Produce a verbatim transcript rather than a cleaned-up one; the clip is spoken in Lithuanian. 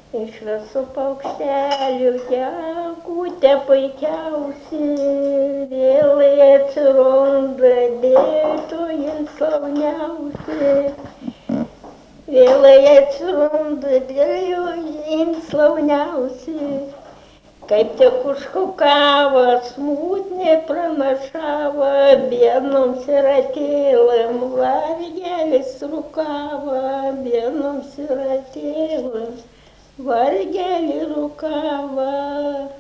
Iš visų paukštelių gegutė puikiausi, vėlai atsiranda dėtojai slauniausi. Vėlai atsiranda dėtojai slauniausi. Kaip tik užkukavo, smūtnė pranašavo, bienoms ir atėlam, vargelis rūkavo, bienoms ir atėlam, vargelį rūkavo.